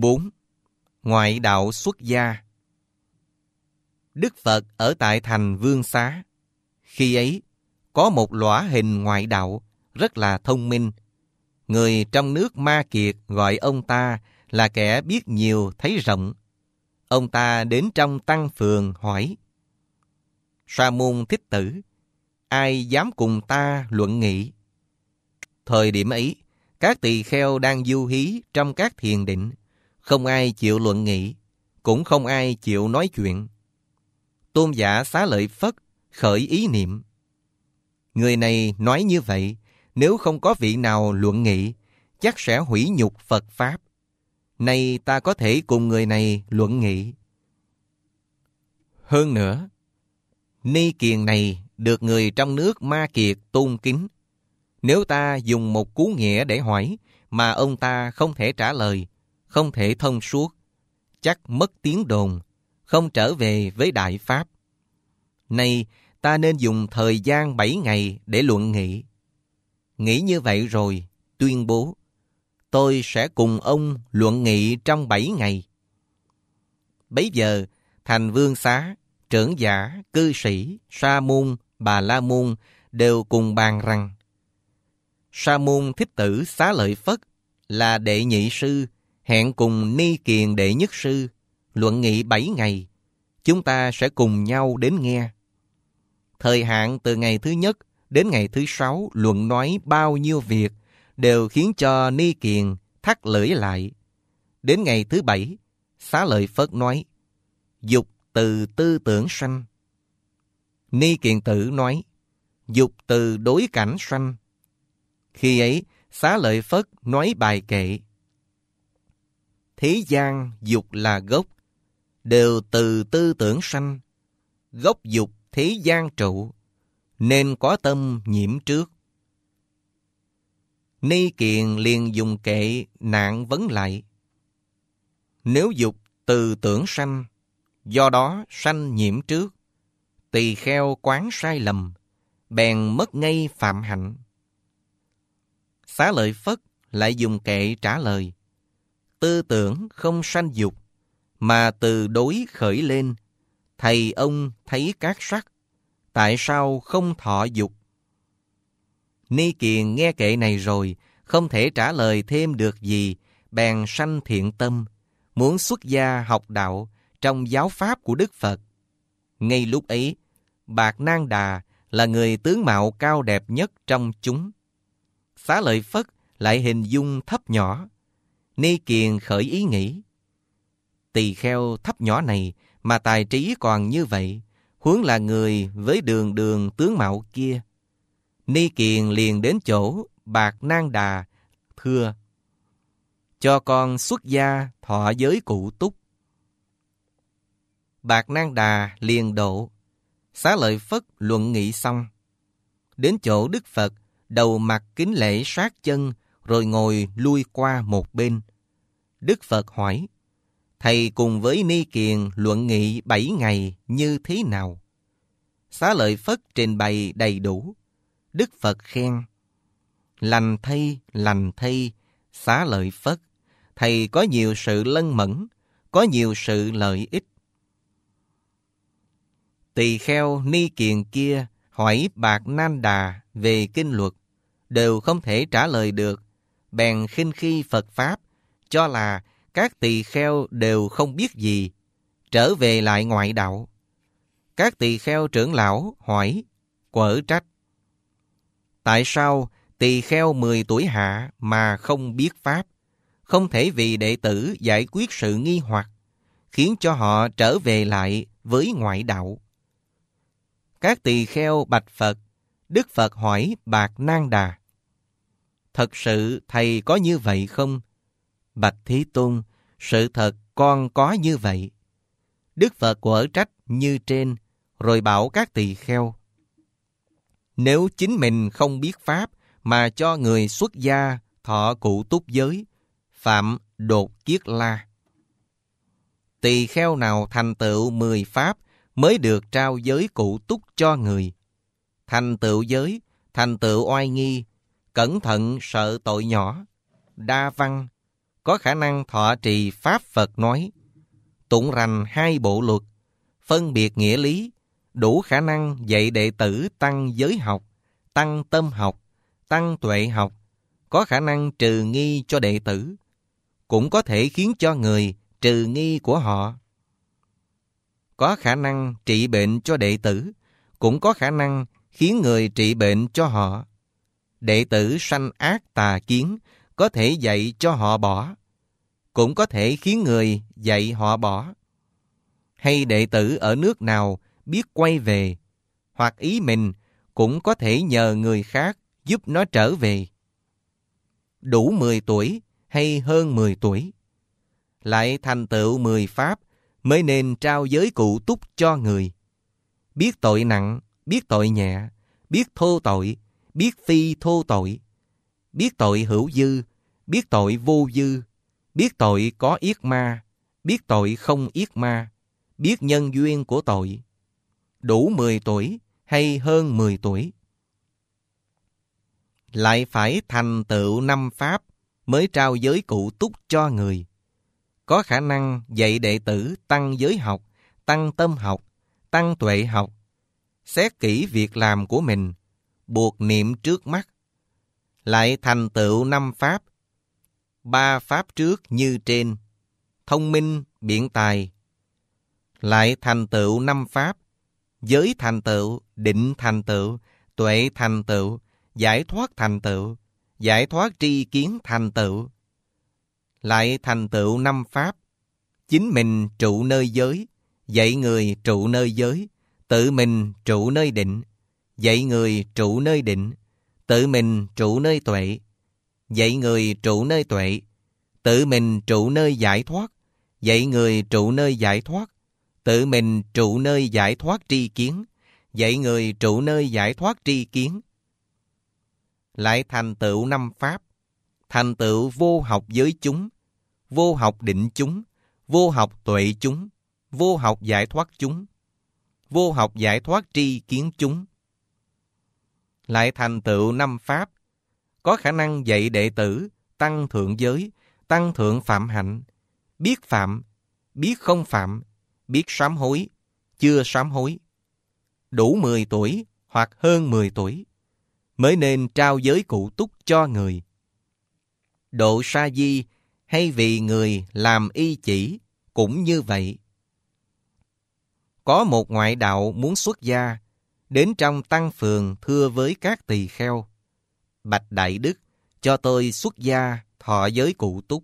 4. Ngoại đạo xuất gia. Đức Phật ở tại thành Vương Xá. Khi ấy, có một lõa hình ngoại đạo rất là thông minh. Người trong nước Ma Kiệt gọi ông ta là kẻ biết nhiều thấy rộng. Ông ta đến trong tăng phường hỏi: Sa môn Thích Tử, ai dám cùng ta luận nghị? Thời điểm ấy, các tỳ kheo đang du hí trong các thiền định, không ai chịu luận nghị, cũng không ai chịu nói chuyện. Tôn giả Xá Lợi Phất khởi ý niệm: người này nói như vậy, nếu không có vị nào luận nghị, chắc sẽ hủy nhục Phật Pháp. Nay ta có thể cùng người này luận nghị. Hơn nữa, Ni Kiền này được người trong nước Ma Kiệt tôn kính. Nếu ta dùng một cú nghĩa để hỏi mà ông ta không thể trả lời, không thể thông suốt, chắc mất tiếng đồn, không trở về với Đại Pháp. Nay ta nên dùng thời gian 7 ngày để luận nghị. Nghĩ như vậy rồi, tuyên bố: tôi sẽ cùng ông luận nghị trong 7 ngày. Bấy giờ, thành Vương Xá, trưởng giả, cư sĩ, Sa môn, Bà La môn đều cùng bàn rằng: Sa môn Thích Tử Xá Lợi Phất là đệ nhị sư, hẹn cùng Ni Kiền đệ nhất sư luận nghị 7 ngày. Chúng ta sẽ cùng nhau đến nghe. Thời hạn từ ngày thứ nhất đến ngày thứ 6 luận nói bao nhiêu việc đều khiến cho Ni Kiền thắt lưỡi lại. Đến ngày thứ 7, Xá Lợi Phất nói: dục từ tư tưởng sanh. Ni Kiền tử nói: dục từ đối cảnh sanh. Khi ấy, Xá Lợi Phất nói bài kệ: thế gian dục là gốc, đều từ tư tưởng sanh. Gốc dục thế gian trụ, nên có tâm nhiễm trước. Ni Kiền liền dùng kệ nạn vấn lại: nếu dục từ tưởng sanh, do đó sanh nhiễm trước, tỳ kheo quán sai lầm, bèn mất ngay phạm hạnh. Xá Lợi Phất lại dùng kệ trả lời: tư tưởng không sanh dục, mà từ đối khởi lên. Thầy ông thấy các sắc, tại sao không thọ dục? Ni Kiền nghe kệ này rồi, không thể trả lời thêm được gì, bèn sanh thiện tâm, muốn xuất gia học đạo trong giáo pháp của Đức Phật. Ngay lúc ấy, Bạc Nang Đà là người tướng mạo cao đẹp nhất trong chúng. Xá Lợi Phất lại hình dung thấp nhỏ. Ni Kiền khởi ý nghĩ: tỳ kheo thấp nhỏ này mà tài trí còn như vậy, huống là người với đường đường tướng mạo kia. Ni Kiền liền đến chỗ Bạc Nang Đà, thưa: cho con xuất gia thọ giới cụ túc. Bạc Nang Đà liền độ. Xá Lợi Phất luận nghị xong, đến chỗ Đức Phật, đầu mặt kính lễ sát chân, rồi ngồi lui qua một bên. Đức Phật hỏi: thầy cùng với Ni Kiền luận nghị 7 ngày như thế nào? Xá Lợi Phất trình bày đầy đủ. Đức Phật khen: lành thay, Xá Lợi Phất, thầy có nhiều sự lân mẫn, có nhiều sự lợi ích. Tỳ kheo Ni Kiền kia hỏi Bạc Nang Đà về kinh luật, đều không thể trả lời được, bèn khinh khi Phật Pháp, cho là các tỳ kheo đều không biết gì, trở về lại ngoại đạo. Các tỳ kheo trưởng lão hỏi, quở trách: tại sao tỳ kheo 10 tuổi hạ mà không biết Pháp, không thể vì đệ tử giải quyết sự nghi hoặc, khiến cho họ trở về lại với ngoại đạo? Các tỳ kheo bạch Phật. Đức Phật hỏi Bạc Nang Đà: thật sự thầy có như vậy không? Bạch Thế Tôn, sự thật con có như vậy. Đức Phật quở trách như trên, rồi bảo các tỳ kheo: nếu chính mình không biết Pháp mà cho người xuất gia thọ cụ túc giới, phạm đột kiết la. Tỳ kheo nào thành tựu 10 Pháp mới được trao giới cụ túc cho người. Thành tựu giới, thành tựu oai nghi, cẩn thận sợ tội nhỏ, đa văn, có khả năng thọ trì Pháp Phật nói, tụng rành 2 bộ luật, phân biệt nghĩa lý, đủ khả năng dạy đệ tử tăng giới học, tăng tâm học, tăng tuệ học, có khả năng trừ nghi cho đệ tử, cũng có thể khiến cho người trừ nghi của họ. Có khả năng trị bệnh cho đệ tử, cũng có khả năng khiến người trị bệnh cho họ. Đệ tử sanh ác tà kiến, có thể dạy cho họ bỏ, cũng có thể khiến người dạy họ bỏ. Hay đệ tử ở nước nào biết quay về, hoặc ý mình cũng có thể nhờ người khác giúp nó trở về. Đủ 10 tuổi hay hơn 10 tuổi, lại thành tựu 10 pháp mới nên trao giới cụ túc cho người. Biết tội nặng, biết tội nhẹ, biết thô tội, biết phi thô tội, biết tội hữu dư, biết tội vô dư, biết tội có yết ma, biết tội không yết ma, biết nhân duyên của tội. Đủ 10 tuổi hay hơn 10 tuổi. Lại phải thành tựu 5 pháp mới trao giới cụ túc cho người. Có khả năng dạy đệ tử tăng giới học, tăng tâm học, tăng tuệ học, xét kỹ việc làm của mình, buộc niệm trước mắt. Lại thành tựu 5 pháp. 3 pháp trước như trên, thông minh, biện tài. Lại thành tựu 5 pháp, giới thành tựu, định thành tựu, tuệ thành tựu, giải thoát thành tựu, giải thoát tri kiến thành tựu. Lại thành tựu 5 pháp, chính mình trụ nơi giới, dạy người trụ nơi giới, tự mình trụ nơi định, dạy người trụ nơi định, tự mình trụ nơi tuệ, dạy người trụ nơi tuệ, tự mình trụ nơi giải thoát, dạy người trụ nơi giải thoát, tự mình trụ nơi giải thoát tri kiến, dạy người trụ nơi giải thoát tri kiến. Lại thành tựu 5 pháp, thành tựu vô học giới chúng, vô học định chúng, vô học tuệ chúng, vô học giải thoát chúng, vô học giải thoát tri kiến chúng. Lại thành tựu 5 pháp, có khả năng dạy đệ tử tăng thượng giới, tăng thượng phạm hạnh, biết phạm, biết không phạm, biết sám hối, chưa sám hối. Đủ 10 tuổi hoặc hơn 10 tuổi mới nên trao giới cụ túc cho người. Độ sa di hay vì người làm y chỉ cũng như vậy. Có một ngoại đạo muốn xuất gia, đến trong tăng phường thưa với các tỳ kheo: bạch đại đức, cho tôi xuất gia thọ giới cụ túc.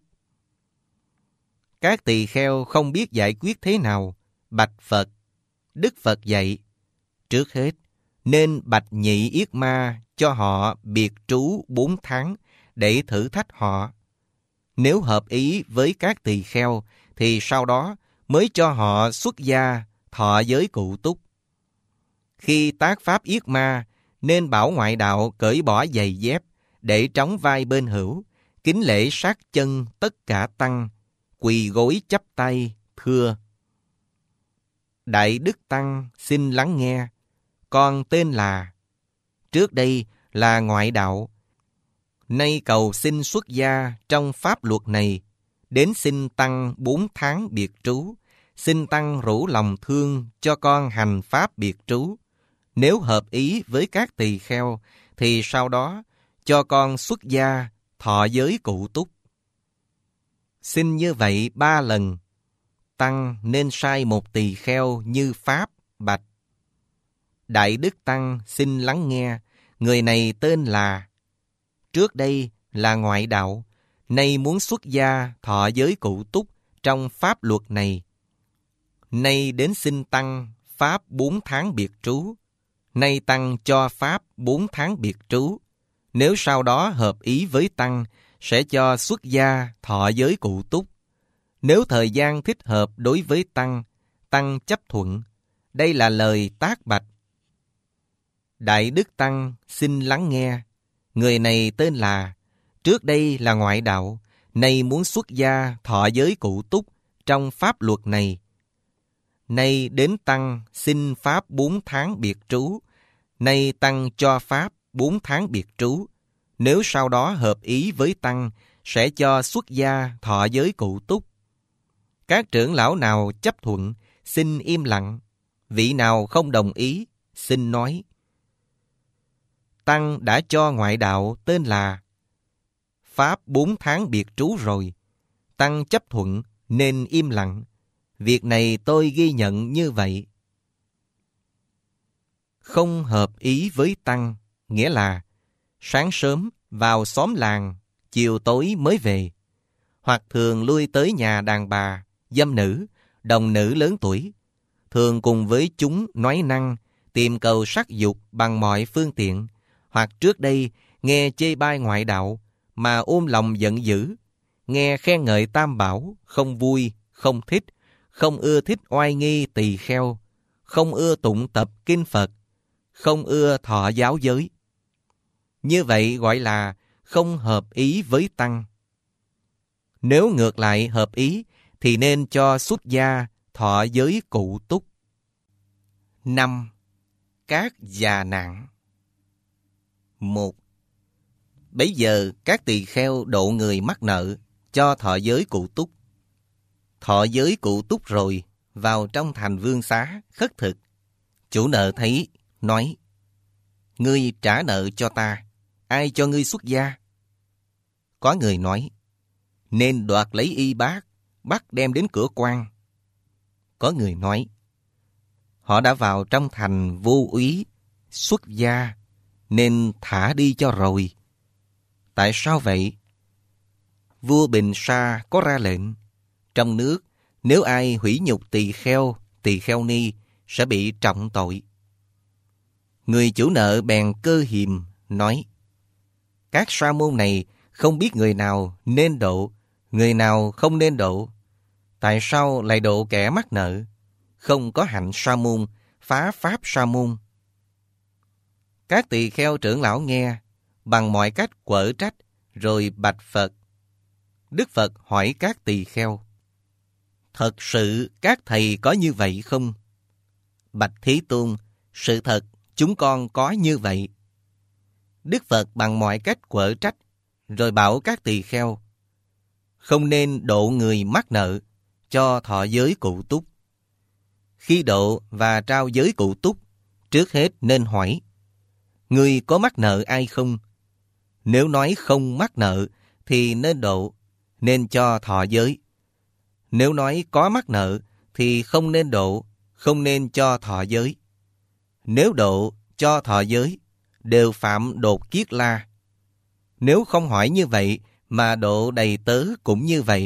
Các tỳ kheo không biết giải quyết thế nào, bạch Phật. Đức Phật dạy: trước hết nên bạch nhị yết ma cho họ biệt trú 4 tháng để thử thách họ. Nếu hợp ý với các tỳ kheo thì sau đó mới cho họ xuất gia thọ giới cụ túc. Khi tác pháp yết ma, nên bảo ngoại đạo cởi bỏ giày dép, để trống vai bên hữu, kính lễ sát chân tất cả tăng, quỳ gối chắp tay, thưa: Đại Đức Tăng xin lắng nghe, con tên là... Trước đây là ngoại đạo, nay cầu xin xuất gia trong pháp luật này, đến xin Tăng 4 tháng biệt trú, xin Tăng rủ lòng thương cho con hành pháp biệt trú. Nếu hợp ý với các tỳ kheo, thì sau đó cho con xuất gia thọ giới cụ túc. Xin như vậy 3 lần. Tăng nên sai một tỳ kheo như Pháp bạch: Đại Đức Tăng xin lắng nghe, người này tên là... Trước đây là ngoại đạo, nay muốn xuất gia thọ giới cụ túc trong pháp luật này. Nay đến xin Tăng pháp 4 tháng biệt trú. Nay Tăng cho pháp 4 tháng biệt trú. Nếu sau đó hợp ý với Tăng, sẽ cho xuất gia thọ giới cụ túc. Nếu thời gian thích hợp đối với Tăng, Tăng chấp thuận. Đây là lời tác bạch. Đại Đức Tăng xin lắng nghe, người này tên là... Trước đây là ngoại đạo, nay muốn xuất gia thọ giới cụ túc trong pháp luật này. Nay đến Tăng xin pháp 4 tháng biệt trú. Nay Tăng cho pháp 4 tháng biệt trú. Nếu sau đó hợp ý với Tăng, sẽ cho xuất gia thọ giới cụ túc. Các trưởng lão nào chấp thuận, xin im lặng. Vị nào không đồng ý, xin nói. Tăng đã cho ngoại đạo tên là Pháp 4 tháng biệt trú rồi. Tăng chấp thuận nên im lặng. Việc này tôi ghi nhận như vậy. Không hợp ý với Tăng, nghĩa là sáng sớm vào xóm làng, chiều tối mới về, hoặc thường lui tới nhà đàn bà, dâm nữ, đồng nữ lớn tuổi, thường cùng với chúng nói năng, tìm cầu sắc dục bằng mọi phương tiện, hoặc trước đây nghe chê bai ngoại đạo mà ôm lòng giận dữ, nghe khen ngợi Tam Bảo, không vui, không thích, không ưa thích oai nghi tỳ kheo, không ưa tụng tập kinh Phật, không ưa thọ giáo giới. Như vậy gọi là không hợp ý với Tăng. Nếu ngược lại hợp ý thì nên cho xuất gia thọ giới cụ túc. 5. Các già nạn. 1. Bấy giờ các tỳ kheo độ người mắc nợ, cho thọ giới cụ túc. Thọ giới cụ túc rồi, vào trong thành vương xá, khất thực. Chủ nợ thấy, nói: Ngươi trả nợ cho ta, ai cho ngươi xuất gia? Có người nói: Nên đoạt lấy y bát, bắt đem đến cửa quan. Có người nói: Họ đã vào trong thành vô úy, xuất gia, nên thả đi cho rồi. Tại sao vậy? Vua Bình Sa có ra lệnh, trong nước nếu ai hủy nhục tỳ kheo ni sẽ bị trọng tội. Người chủ nợ bèn cơ hiềm, nói: Các sa môn này không biết người nào nên độ, người nào không nên độ. Tại sao lại độ kẻ mắc nợ? Không có hạnh sa môn, phá pháp sa môn. Các tỳ kheo trưởng lão nghe, bằng mọi cách quở trách, rồi bạch Phật. Đức Phật hỏi các tỳ kheo: Thật sự các thầy có như vậy không? Bạch Thế Tôn, sự thật chúng con có như vậy. Đức Phật bằng mọi cách quở trách, rồi bảo các tỳ kheo: Không nên độ người mắc nợ, cho thọ giới cụ túc. Khi độ và trao giới cụ túc, trước hết nên hỏi: Ngươi có mắc nợ ai không? Nếu nói không mắc nợ, thì nên độ, nên cho thọ giới. Nếu nói có mắc nợ, thì không nên độ, không nên cho thọ giới. Nếu độ, cho thọ giới, đều phạm đột kiết la. Nếu không hỏi như vậy, mà độ đầy tớ cũng như vậy.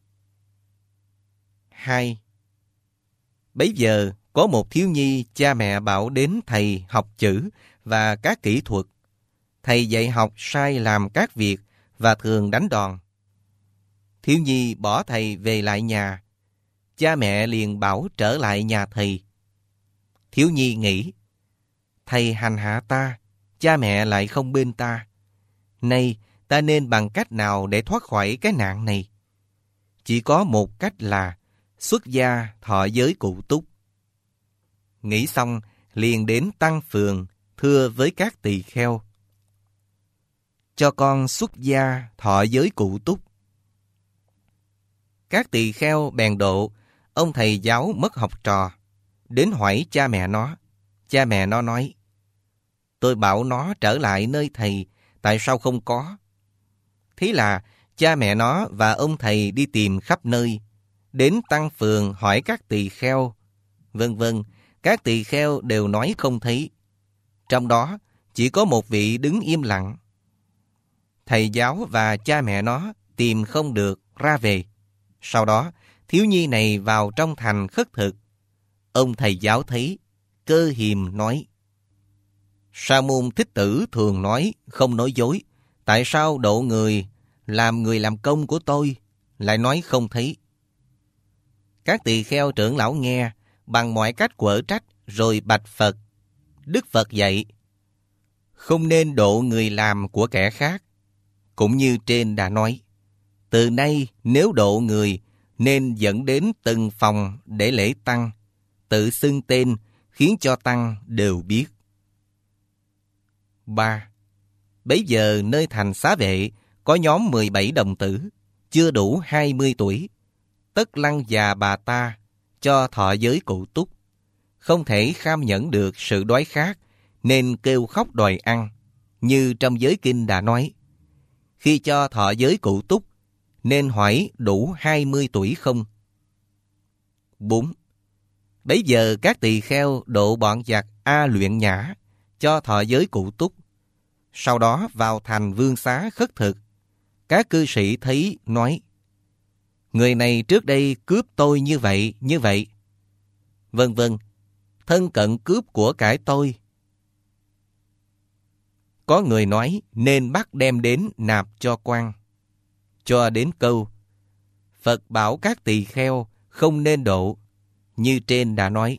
2. Bấy giờ, có một thiếu nhi cha mẹ bảo đến thầy học chữ và các kỹ thuật. Thầy dạy học sai làm các việc và thường đánh đòn. Thiếu nhi bỏ thầy về lại nhà. Cha mẹ liền bảo trở lại nhà thầy. Thiếu nhi nghĩ: Thầy hành hạ ta, cha mẹ lại không bên ta. Nay ta nên bằng cách nào để thoát khỏi cái nạn này? Chỉ có một cách là xuất gia thọ giới cụ túc. Nghĩ xong, liền đến tăng phường, thưa với các tỳ kheo: Cho con xuất gia thọ giới cụ túc. Các tỳ kheo bèn độ. Ông thầy giáo mất học trò, đến hỏi cha mẹ nó. Cha mẹ nó nói: Tôi bảo nó trở lại nơi thầy, tại sao không có? Thế là cha mẹ nó và ông thầy đi tìm khắp nơi, đến tăng phường hỏi các tỳ kheo, vân vân. Các tỳ kheo đều nói không thấy. Trong đó chỉ có một vị đứng im lặng. Thầy giáo và cha mẹ nó tìm không được, ra về. Sau đó thiếu nhi này vào trong thành khất thực. Ông thầy giáo thấy, cơ hiềm nói: Sa môn Thích Tử thường nói không nói dối. Tại sao độ người làm công của tôi lại nói không thấy? Các tỳ kheo trưởng lão nghe, bằng mọi cách quở trách, rồi bạch Phật. Đức Phật dạy: Không nên độ người làm của kẻ khác. Cũng như trên đã nói, từ nay nếu độ người, nên dẫn đến từng phòng để lễ tăng, tự xưng tên, khiến cho tăng đều biết. 3. Bấy giờ nơi thành Xá Vệ có nhóm 17 đồng tử, chưa đủ 20 tuổi, tất lăng già bà ta, cho thọ giới cụ túc. Không thể kham nhẫn được sự đói khát, nên kêu khóc đòi ăn, như trong giới kinh đã nói. Khi cho thọ giới cụ túc, nên hỏi đủ 20 tuổi không? 4. Bấy giờ các tỳ kheo độ bọn giặc A Luyện Nhã, cho thọ giới cụ túc. Sau đó vào thành Vương Xá khất thực. Các cư sĩ thấy nói, người này trước đây cướp tôi như vậy, vân vân, thân cận cướp của cải tôi. Có người nói nên bắt đem đến nạp cho quan. Cho đến câu, Phật bảo các tỳ kheo không nên độ, như trên đã nói.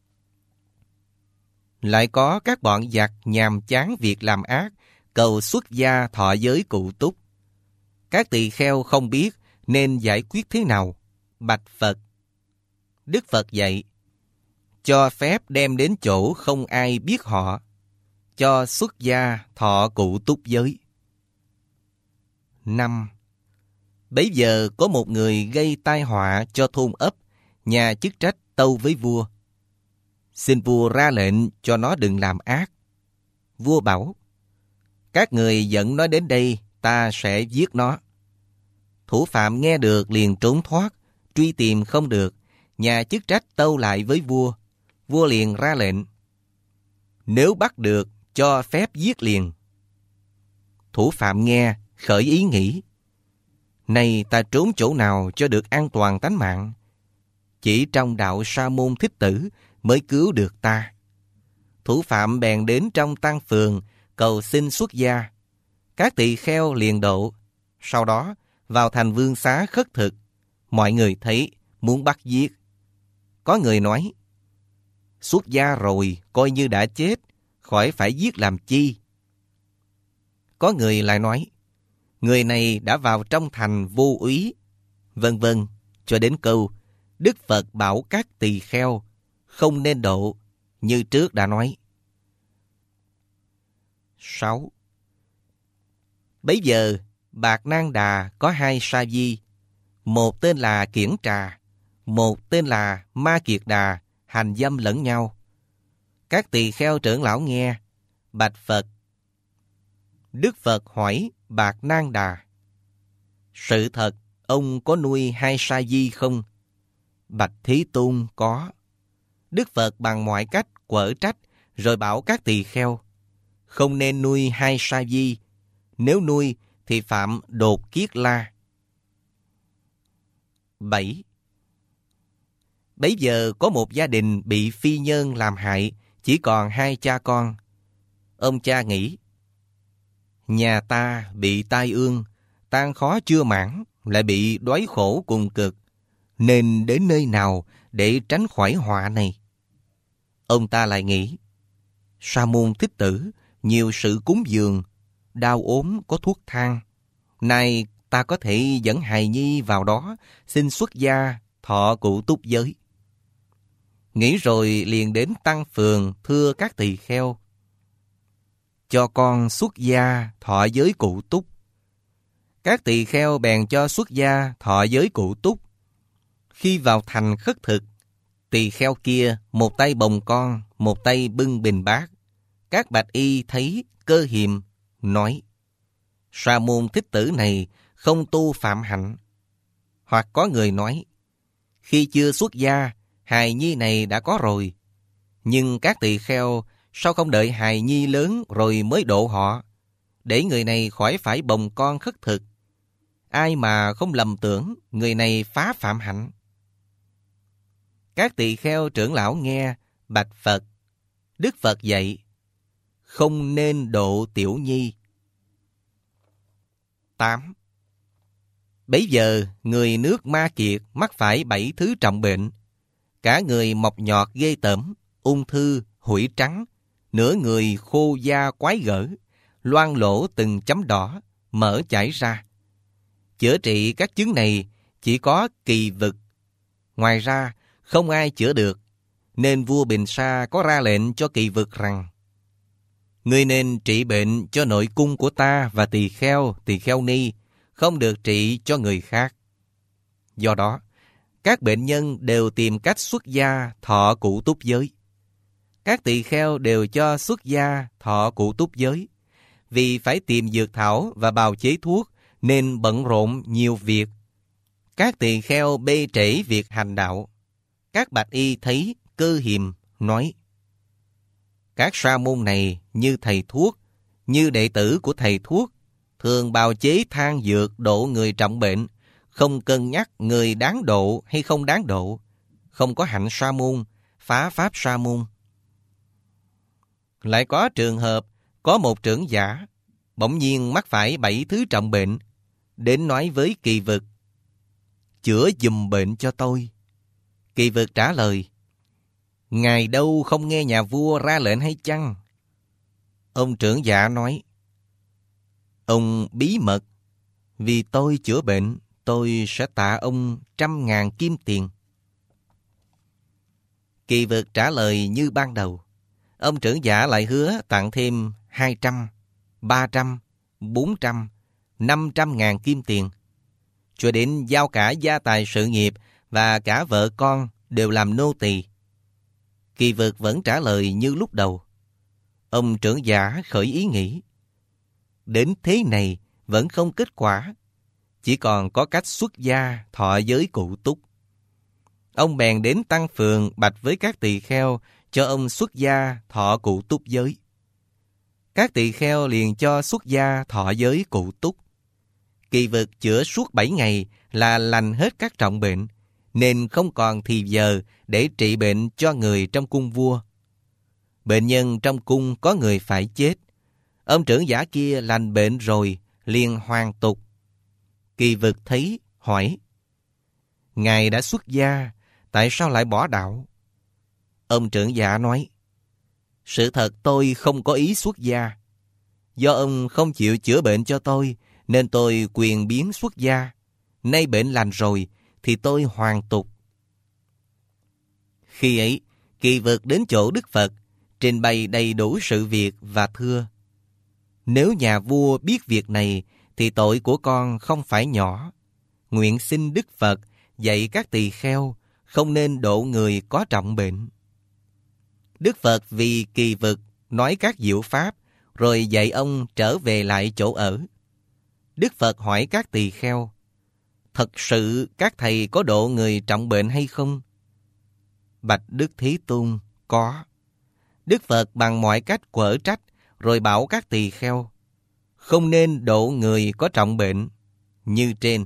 Lại có các bọn giặc nhàm chán việc làm ác, cầu xuất gia thọ giới cụ túc. Các tỳ kheo không biết nên giải quyết thế nào. Bạch Phật. Đức Phật dạy, cho phép đem đến chỗ không ai biết họ, cho xuất gia thọ cụ túc giới. 5. Bấy giờ có một người gây tai họa cho thôn ấp, nhà chức trách tâu với vua. Xin vua ra lệnh cho nó đừng làm ác. Vua bảo, các người dẫn nó đến đây, ta sẽ giết nó. Thủ phạm nghe được liền trốn thoát, truy tìm không được. Nhà chức trách tâu lại với vua. Vua liền ra lệnh, nếu bắt được, cho phép giết liền. Thủ phạm nghe, khởi ý nghĩ, này ta trốn chỗ nào cho được an toàn tánh mạng? Chỉ trong đạo Sa Môn Thích Tử mới cứu được ta. Thủ phạm bèn đến trong tăng phường, cầu xin xuất gia. Các tỳ kheo liền độ. Sau đó, vào thành Vương Xá khất thực. Mọi người thấy, muốn bắt giết. Có người nói, xuất gia rồi, coi như đã chết, khỏi phải giết làm chi. Có người lại nói, người này đã vào trong thành vô úy, vân vân, cho đến câu, Đức Phật bảo các tỳ kheo không nên độ, như trước đã nói. 6. Bấy giờ, Bạc Nang Đà có 2 sa di, một tên là Kiển Trà, một tên là Ma Kiệt Đà, hành dâm lẫn nhau. Các tỳ kheo trưởng lão nghe, bạch Phật. Đức Phật hỏi Bạc Nang Đà, sự thật, ông có nuôi 2 sa di không? Bạch Thế Tôn có. Đức Phật bằng mọi cách quở trách, rồi bảo các tỳ kheo, không nên nuôi 2 sa di, nếu nuôi thì phạm đột kiết la. 7. Bấy giờ có một gia đình bị phi nhân làm hại, chỉ còn 2 cha con. Ông cha nghĩ, nhà ta bị tai ương, tang khó chưa mãn, lại bị đói khổ cùng cực, nên đến nơi nào để tránh khỏi họa này? Ông ta lại nghĩ, Sa Môn Thích Tử, nhiều sự cúng dường, đau ốm có thuốc thang. Nay ta có thể dẫn hài nhi vào đó, xin xuất gia, thọ cụ túc giới. Nghĩ rồi liền đến tăng phường thưa các tỳ kheo, cho con xuất gia, thọ giới cụ túc. Các tỳ kheo bèn cho xuất gia, thọ giới cụ túc. Khi vào thành khất thực, tỳ kheo kia một tay bồng con, một tay bưng bình bát. Các bạch y thấy cơ hiềm, nói, Sa Môn Thích Tử này không tu phạm hạnh. Hoặc có người nói, khi chưa xuất gia, hài nhi này đã có rồi. Nhưng các tỳ kheo sao không đợi hài nhi lớn rồi mới độ họ, để người này khỏi phải bồng con khất thực? Ai mà không lầm tưởng người này phá phạm hạnh. Các tỳ kheo trưởng lão nghe, bạch Phật. Đức Phật dạy, không nên độ tiểu nhi. 8. Bấy giờ, người nước Ma Kiệt mắc phải 7 thứ trọng bệnh. Cả người mọc nhọt ghê tởm, ung thư, hủi trắng, nửa người khô da quái gở, loang lỗ từng chấm đỏ, mỡ chảy ra. Chữa trị các chứng này chỉ có Kỳ Vực. Ngoài ra, không ai chữa được, nên vua Bình Sa có ra lệnh cho Kỳ Vực rằng, Ngươi nên trị bệnh cho nội cung của ta và tỳ kheo ni, không được trị cho người khác. Do đó, các bệnh nhân đều tìm cách xuất gia thọ cụ túc giới. Các tỳ kheo đều cho xuất gia thọ cụ túc giới. Vì phải tìm dược thảo và bào chế thuốc nên bận rộn nhiều việc. Các tỳ kheo bê trễ việc hành đạo. Các bạch y thấy cơ hiềm, nói: các sa môn này như thầy thuốc, như đệ tử của thầy thuốc, thường bào chế thang dược độ người trọng bệnh, không cân nhắc người đáng độ hay không đáng độ, không có hạnh sa môn, phá pháp sa môn. Lại có trường hợp, có một trưởng giả, bỗng nhiên mắc phải 7 thứ trọng bệnh, đến nói với Kỳ Vực: chữa giùm bệnh cho tôi. Kỳ Vực trả lời: ngài đâu không nghe nhà vua ra lệnh hay chăng? Ông trưởng giả nói: ông bí mật, vì tôi chữa bệnh, tôi sẽ tạ ông 100.000 kim tiền. Kỳ Vực trả lời như ban đầu. Ông trưởng giả lại hứa tặng thêm 200, 300, 400, 500.000 kim tiền, cho đến giao cả gia tài sự nghiệp và cả vợ con đều làm nô tỳ. Kỳ Vực vẫn trả lời như lúc đầu. Ông trưởng giả khởi ý nghĩ: đến thế này vẫn không kết quả, chỉ còn có cách xuất gia thọ giới cụ túc. Ông bèn đến tăng phường bạch với các tỳ kheo cho ông xuất gia thọ cụ túc giới. Các tỳ kheo liền cho xuất gia thọ giới cụ túc. Kỳ Vực chữa suốt 7 ngày là lành hết các trọng bệnh, nên không còn thì giờ để trị bệnh cho người trong cung vua. Bệnh nhân trong cung có người phải chết. Ông trưởng giả kia lành bệnh rồi, liền hoàn tục. Kỳ Vực thấy, hỏi: ngài đã xuất gia, tại sao lại bỏ đạo? Ông trưởng giả nói: sự thật tôi không có ý xuất gia. Do ông không chịu chữa bệnh cho tôi, nên tôi quyền biến xuất gia. Nay bệnh lành rồi, thì tôi hoàn tục. Khi ấy, Kỳ Vực đến chỗ Đức Phật, trình bày đầy đủ sự việc và thưa: nếu nhà vua biết việc này, thì tội của con không phải nhỏ. Nguyện xin Đức Phật dạy các tỳ kheo không nên độ người có trọng bệnh. Đức Phật vì Kỳ Vực nói các diệu pháp, rồi dạy ông trở về lại chỗ ở. Đức Phật hỏi các tỳ kheo: thật sự các thầy có độ người trọng bệnh hay không? Bạch Đức Thế Tôn: có. Đức Phật bằng mọi cách quở trách, rồi bảo các tỳ kheo: không nên độ người có trọng bệnh như trên.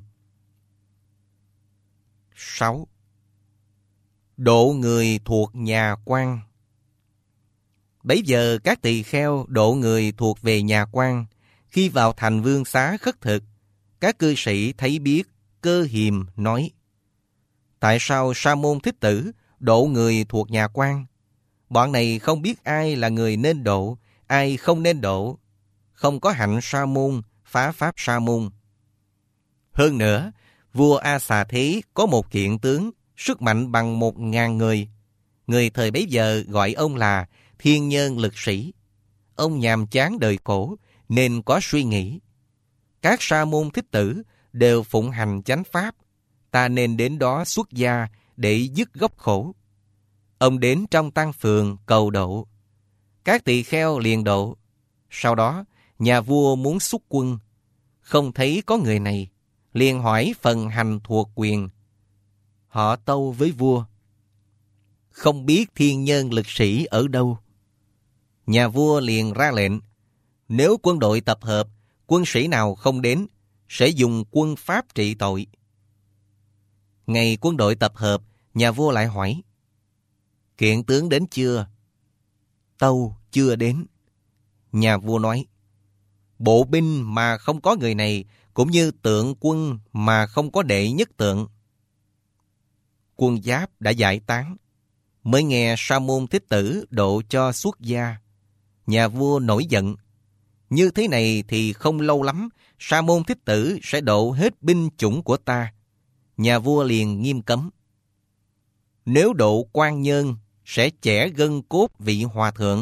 6. Độ người thuộc nhà quan. Bấy giờ các tỳ kheo độ người thuộc về nhà quan. Khi vào thành vương xá khất thực, các cư sĩ thấy biết, Cơ Hiềm nói: tại sao Sa môn Thích Tử độ người thuộc nhà quan? Bọn này không biết ai là người nên độ, ai không nên độ, không có hạnh sa môn, phá pháp sa môn. Hơn nữa, vua A Xà Thế có một kiện tướng, sức mạnh bằng 1.000 người. Người thời bấy giờ gọi ông là thiên nhân lực sĩ. Ông nhàm chán đời khổ, nên có suy nghĩ: các sa môn Thích Tử đều phụng hành chánh pháp, ta nên đến đó xuất gia để dứt gốc khổ. Ông đến trong tăng phường cầu độ. Các tỳ kheo liền độ. Sau đó, nhà vua muốn xuất quân, không thấy có người này, liền hỏi phần hành thuộc quyền. Họ tâu với vua: không biết thiên nhân lực sĩ ở đâu. Nhà vua liền ra lệnh: nếu quân đội tập hợp, quân sĩ nào không đến, sẽ dùng quân pháp trị tội. Ngày quân đội tập hợp, nhà vua lại hỏi: kiện tướng đến chưa? Tâu: chưa đến. Nhà vua nói: bộ binh mà không có người này, cũng như tượng quân mà không có đệ nhất tượng. Quân giáp đã giải tán, mới nghe Sa môn Thích Tử độ cho xuất gia. Nhà vua nổi giận: như thế này thì không lâu lắm, Sa môn Thích Tử sẽ độ hết binh chủng của ta. Nhà vua liền nghiêm cấm: nếu độ quan nhân, sẽ chẻ gân cốt vị hòa thượng,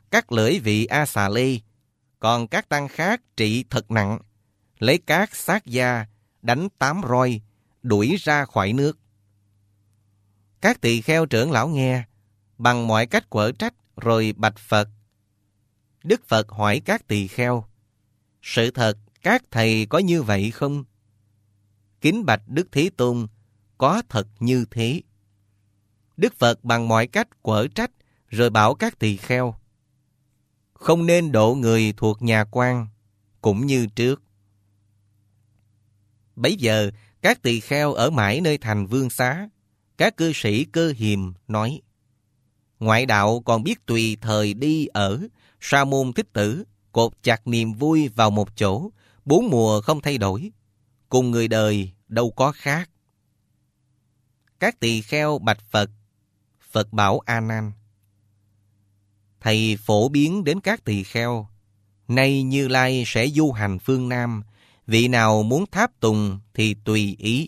cắt lưỡi vị A Xà Lê, còn các tăng khác trị thật nặng, lấy cát sát da, đánh 8 roi, đuổi ra khỏi nước. Các tỳ kheo trưởng lão nghe, bằng mọi cách quở trách rồi bạch Phật. Đức Phật hỏi các tỳ kheo, sự thật các thầy có như vậy không? Kính bạch Đức Thế Tôn, có thật như thế. Đức Phật bằng mọi cách quở trách rồi bảo các tỳ kheo, không nên độ người thuộc nhà quan, cũng như trước. Bấy giờ, các tỳ kheo ở mãi nơi thành Vương Xá, các cư sĩ Cơ Hiềm nói, ngoại đạo còn biết tùy thời đi ở, Sa môn Thích Tử cột chặt niềm vui vào một chỗ, 4 mùa không thay đổi, cùng người đời đâu có khác. Các tỳ kheo bạch Phật. Phật bảo A Nan, thầy phổ biến đến các tỳ kheo, nay Như Lai sẽ du hành phương Nam, vị nào muốn tháp tùng thì tùy ý.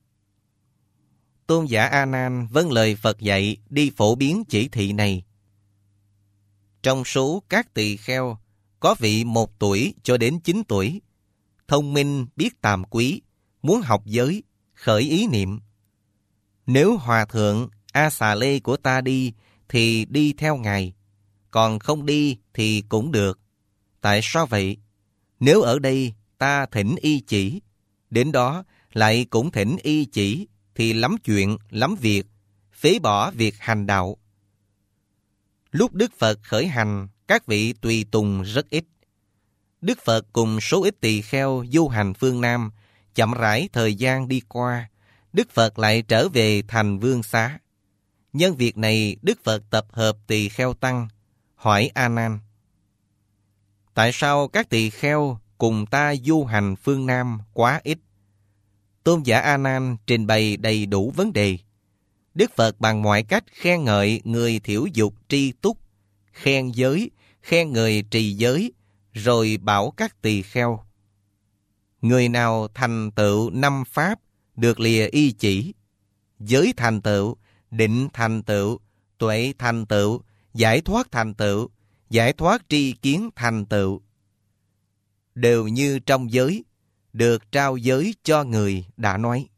Tôn giả A Nan vâng lời Phật dạy đi phổ biến chỉ thị này. Trong số các tỳ kheo, có vị 1 tuổi cho đến 9 tuổi, thông minh biết tàm quý, muốn học giới, khởi ý niệm. Nếu Hòa Thượng A Xà Lê của ta đi, thì đi theo Ngài, còn không đi thì cũng được. Tại sao vậy? Nếu ở đây ta thỉnh y chỉ, đến đó lại cũng thỉnh y chỉ, thì lắm chuyện, lắm việc, phế bỏ việc hành đạo. Lúc Đức Phật khởi hành, các vị tùy tùng rất ít. Đức Phật cùng số ít tỳ kheo du hành phương Nam, chậm rãi thời gian đi qua, Đức Phật lại trở về thành Vương Xá. Nhân việc này, Đức Phật tập hợp tỳ kheo tăng, hỏi A Nan, tại sao các tỳ kheo cùng ta du hành phương Nam quá ít? Tôn giả A Nan trình bày đầy đủ vấn đề. Đức Phật bằng mọi cách khen ngợi người thiểu dục tri túc, khen giới, khen người trì giới, rồi bảo các tỳ kheo, người nào thành tựu 5 pháp được lìa y chỉ, giới thành tựu, định thành tựu, tuệ thành tựu, giải thoát tri kiến thành tựu, đều như trong giới, được trao giới cho người đã nói.